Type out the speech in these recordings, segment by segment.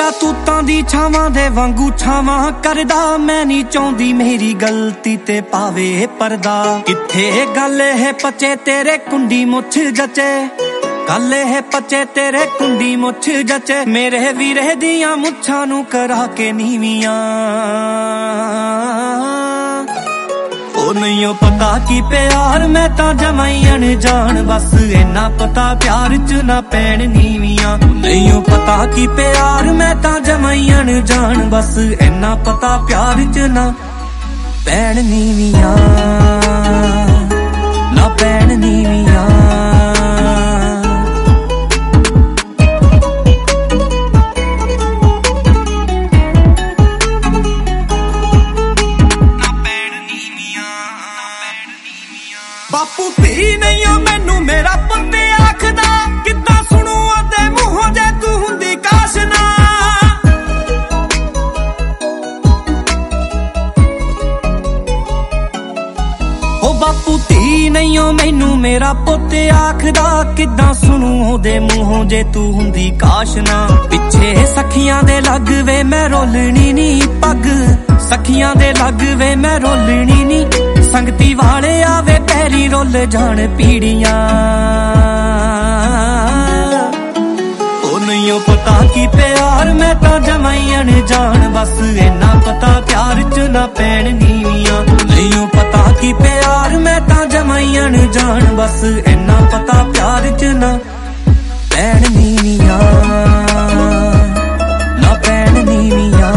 ਕਰਤੂਤਾਂ ਦੀ ਛਾਵਾਂ ਦੇ ਵਾਂਗੂ ਛਾਵਾਂ ਕਰਦਾ। ਮੈਂ ਨਹੀਂ ਚਾਹੁੰਦੀ ਮੇਰੀ ਗਲਤੀ ਤੇ ਪਾਵੇ ਪਰਦਾ। ਕਿੱਥੇ ਗੱਲ ਇਹ ਪੱਚੇ ਤੇਰੇ ਕੁੰਡੀ ਮੁੱਛ ਜਚੇ, ਗੱਲ ਇਹ ਪੱਚੇ ਤੇਰੇ ਕੁੰਡੀ ਮੁੱਛ ਜਚੇ। ਮੇਰੇ ਵੀਰੇ ਦੀਆਂ ਮੁੱਛਾਂ ਨੂੰ ਕਰਾ ਕੇ ਨੀਵੀਆਂ। ਉਹ ਨਹੀਂ ਓ ਪਤਾ ਕੀ ਪਿਆਰ ਮੈਂ ਤਾਂ ਜਮਾਂ ਹੀ ਅਣਜਾਣ। ਬਸ ਇੰਨਾ ਪਤਾ ਪਿਆਰ ਚ ਨਾ ਪੈਣ ਨੀਵੀਆਂ। ਨਹੀਂ ਓ ਪਤਾ ਕੀ ਪਿਆਰ ਮੈਂ ਤਾਂ ਜਮਾਂ ਹੀ ਅਣਜਾਣ। ਬਸ ਇੰਨਾ ਪਤਾ ਪਿਆਰ ਚ ਨਾ ਪੈਣ ਨੀਵੀਆਂ, ਨਾ ਪੈਣ ਨੀਵੀਆਂ। ਬਾਪੂ ਧੀ ਨਹੀਂ ਓ ਮੈਨੂੰ ਮੇਰਾ ਪੁੱਤ ਆਖਦਾ। ਕਿੱਦਾਂ ਸੁਣੂ ਉਹਦੇ ਮੂੰਹੋਂ ਜੇ ਤੂੰ ਹੁੰਦੀ ਕਾਸ਼ ਨਾ। ਓ ਬਾਪੂ ਧੀ ਨਹੀਂ ਓ ਮੈਨੂੰ ਮੇਰਾ ਪੁੱਤ ਆਖਦਾ। ਕਿੱਦਾਂ ਸੁਣੂ ਉਹਦੇ ਮੂੰਹੋਂ ਜੇ ਤੂੰ ਹੁੰਦੀ ਕਾਸ਼ ਨਾ। ਪਿੱਛੇ ਸਖੀਆਂ ਦੇ ਲੱਗ ਵੇ ਮੈਂ ਰੋਲਣੀ ਨੀ ਪੱਗ। ਸਖੀਆਂ ਦੇ ਲੱਗ ਵੇ ਮੈਂ ਰੋਲਣੀ ਨੀ। ਸੰਗਤੀ ਵਾਲੇ ਆਵੇ ਪੈਰੀ ਰੁੱਲ ਜਾਣ ਪੀੜੀਆਂ। ਉਹ ਨਹੀਂ ਓ ਪਤਾ ਕੀ ਪਿਆਰ ਮੈਂ ਤਾਂ ਜਮਾਂ ਹੀ ਅਣਜਾਣ। ਬਸ ਇੰਨਾ ਪਤਾ ਪਿਆਰ ਚ ਨਾ ਪੈਣ ਨੀਵੀਆਂ। ਨਹੀਂ ਓ ਪਤਾ ਕੀ ਪਿਆਰ ਮੈਂ ਤਾਂ ਜਮਾਂ ਹੀ ਅਣਜਾਣ। ਬਸ ਇੰਨਾ ਪਤਾ ਪਿਆਰ ਚ ਨਾ ਪੈਣ ਨੀਵੀਆਂ, ਨਾ ਪੈਣ ਨੀਵੀਆਂ।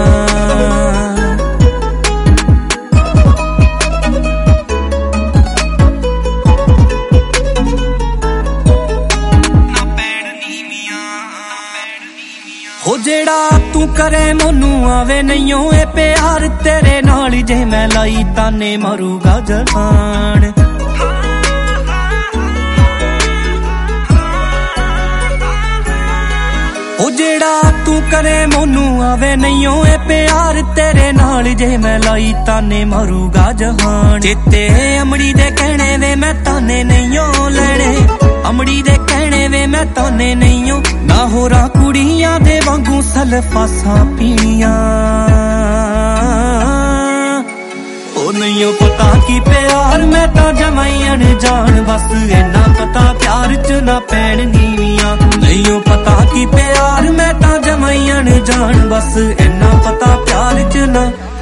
ਹੋ ਜਿਹੜਾ ਤੂੰ ਕਰੇ ਮੈਨੂੰ ਆਵੇ ਨਹੀਂ ਓ ਇਹ ਪਿਆਰ। ਤੇਰੇ ਨਾਲ ਜੇ ਮੈਂ ਲਾਈ ਤਾਨੇ ਮਰੂਗਾ ਜਹਾਨ। ਹੋ ਜਿਹੜਾ ਤੂੰ ਕਰੇ ਮੈਨੂੰ ਆਵੇ ਨਹੀਂ ਓ ਇਹ ਪਿਆਰ। ਤੇਰੇ ਨਾਲ ਜੇ ਮੈਂ ਲਾਈ ਤਾਨੇ ਮਰੂਗਾ ਜਹਾਨ। ਚੇਤੇ ਅਮੜੀ ਦੇ ਕਹਿਣੇ ਵੇ ਮੈਂ ਤਾਨੇ ਨਹੀਂ ਓ ਲੈਣੇ। ਅਮੜੀ ਦੇ ਕਹਿਣੇ ਵੇ ਮੈਂ ਤਾਨੇ ਨਹੀਂ ਓ। ਨਾ ਹੋਰਾਂ ਕੁੜੀਆਂ ਦੇ ਵਾਂਗੂ ਸਲਫਾਸਾਂ ਪੀਣੀਆਂ। ਉਹ ਨਹੀਂ ਓ ਪਤਾ ਕੀ ਪਿਆਰ ਮੈਂ ਤਾਂ ਜਮਾਂ ਹੀ ਅਣਜਾਣ। ਬਸ ਇੰਨਾ ਪਤਾ ਪਿਆਰ ਚ ਨਾ ਪੈਣ ਨੀਵੀਆਂ। ਨਹੀਂ ਓ ਪਤਾ ਕੀ ਪਿਆਰ ਮੈਂ ਤਾਂ ਜਮਾਂ ਹੀ ਅਣਜਾਣ। ਬਸ ਇੰਨਾ ਪਤਾ ਪਿਆਰ ਚ ਨਾ